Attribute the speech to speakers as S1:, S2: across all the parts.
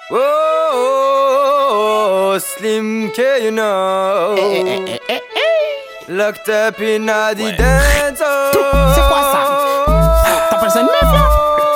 S1: Oh, Slim K, you know. Locked up in Adidas.
S2: C'est quoi ça? T'appelles ça une meuf là?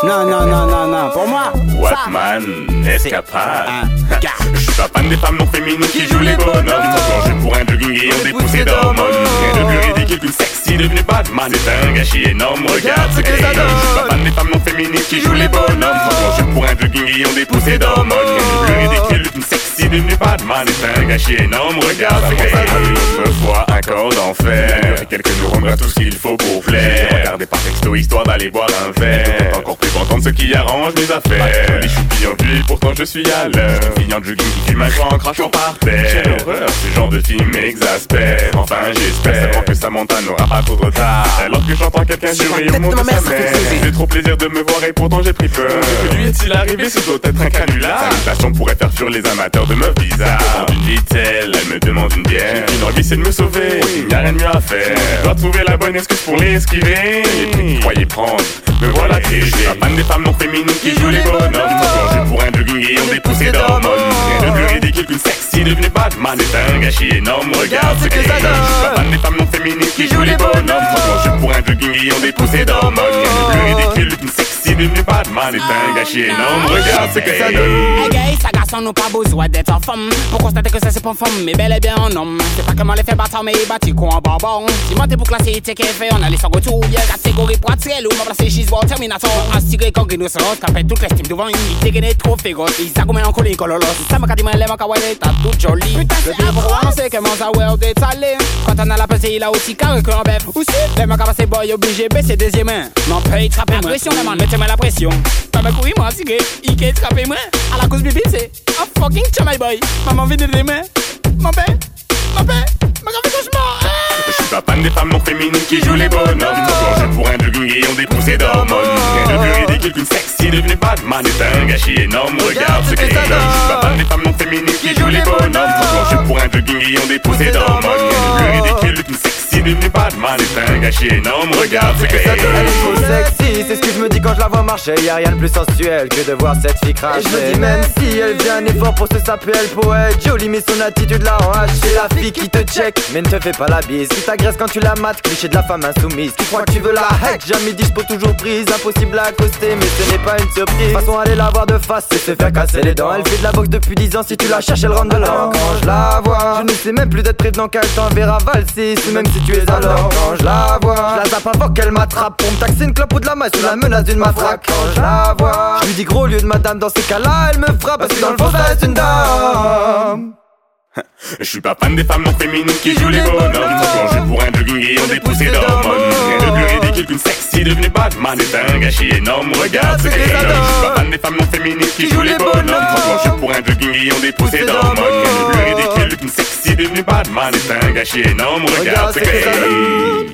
S2: Non, pour moi.
S3: Watman, escapade. Je suis pas fan des femmes non féminines qui jouent les bonhommes. Plongé pour un jogging et ont des poussées d'hormones. Rien de plus ridicule qu'une sexy devenue Batman. C'est un gâchis énorme, regarde ce que ça donne. Je suis pas fan des femmes non féminines qui jouent les bonhommes. Plongé pour un jogging et ont des poussées d'hormones. Rien de plus ridicule qu'une sexy devenue Batman. C'est un gâchis énorme, regarde ce que ça donne. Autrefois un corps d'enfer. Et quelques jours on aura tout ce qu'il faut pour plaire. Regardez par texto histoire d'aller boire un verre. Encore plus content de ce qui arrange mes affaires. Les choupilles en ville, pourtant je suis à l'heure. Fini en jogging qui fume un grand crachant par terre. Quelle horreur, ce genre de film m'exaspère. Enfin j'espère seulement que Samantha n'aura pas trop de retard. Alors que j'entends quelqu'un jurer au nom de sa mère. J'ai trop plaisir de me voir et pourtant j'ai pris peur. Que lui est-il arrivé, ce doit être un canular. Salutation pourrait faire fuir les amateurs de meufs bizarres. Une dit-elle, elle me demande une bière. Une envie c'est de me sauver, il n'y a rien de mieux à faire. Je dois trouver la bonne excuse pour l'esquiver. Les prix que croyez prendre, me voilà triste. Je suis pas fan des femmes non féminines qui jouent les bonhommes. Plongé pour un jogging et ont des poussées d'hormones. Rien de plus ridicule qu'une sexy devenue Batman. C'est un gâchis énorme, regarde ce que ça donne. Je suis pas fan des femmes non féminines qui jouent les bonhommes. Plongé pour un jogging et ont des poussées d'hormones. Rien de plus ridicule qu'une sexy devenue Batman. C'est un gâchis énorme, regarde ce que ça donne.
S2: Hey guys, ça garçon n'a pas besoin d'être en femme pour constater que ça c'est pas une femme, mais bel et bien un homme. C'est pas comment les fait bâtard, mais bâti quoi en barbon. Si moi t'es pour classer tes fait, on a les sans retour. Y'a catégorie pour attirer l'eau, m'a placé chez War Terminator. Astiré comme rhinocéros, capé toute l'estime devant une unité qui est trop féroce. Ils s'agoumènent en colline cololos. Ça m'a quasiment l'air qu'à ouais, t'as tout joli. Putain, c'est affreux, on sait comment ça ouais, détalé. Quand on a la pesée, il a aussi carré qu'un bœuf. Aussi, les mecs à passer boy obligé baisser des yeux mains. M'en paye, trappez moi. Pression, les man, mettez-moi la pression. Pas ma couille, moi, tiré. Ike, trappez moi. À la cause bibi, c'est un fucking chummy boy. Maman vide des mains. Mon père, ma grave cauchemar.
S3: Je suis pas fan des femmes non féminines qui jouent les bonhommes. Plongé pour un jogging et ont des poussées d'hormones. Rien de plus ridicule qu'une sexy devenue Batman. C'est un gâchis énorme, regarde ce que ça donne. Je suis pas fan des femmes non féminines qui jouent les bonhommes. Plongé pour un jogging et ont des poussées d'hormones. Rien de plus ridicule qu'une sexy devenue Batman. C'est un gâchis énorme, regarde ce que ça donne.
S1: Elle est trop sexy, c'est ce que je me dis quand je la vois marcher. Y'a rien de plus sensuel que de voir cette fille cracher. Et je me dis même si elle fait un effort pour se saper, elle pourrait être jolie, mais son attitude la rend hachée. La fille qui te check, mais ne te fais pas la bise. Qui t'agresse quand tu la mates, cliché de la femme insoumise. Qui croit que tu veux la hack, jamais dispo toujours prise. Impossible à accoster, mais ce n'est pas une surprise. De toute façon, aller la voir de face, c'est se faire casser les dents. Elle fait de la boxe depuis 10 ans, si tu la cherches, elle rentre dedans. Quand je la vois, je ne sais même plus d'être prévenant qu'elle t'enverra valser. Ou même si tu es alors. Quand je la vois, je la zappe avant qu'elle m'attrape pour me taxer une clope ou de la maille sous la menace d'une matraque. Quand je la vois, je lui dis gros lieu de madame. Dans ces cas-là, elle me frappe parce que dans le fond, ça reste une dame.
S3: Je suis pas fan des femmes non féminines qui jouent les bonhommes. Plongé pour un jogging et ont des poussées d'hormones. Rien de plus ridicule qu'une sexy devenue Batman. C'est un gâchis énorme, regarde ce que ça donne. Je suis pas fan des femmes non féminines qui jouent les bonhommes. Plongé pour un jogging et ont des poussées d'hormones. Rien de plus ridicule qu'une sexy devenue Batman. C'est un gâchis énorme, regarde ce que ça donne.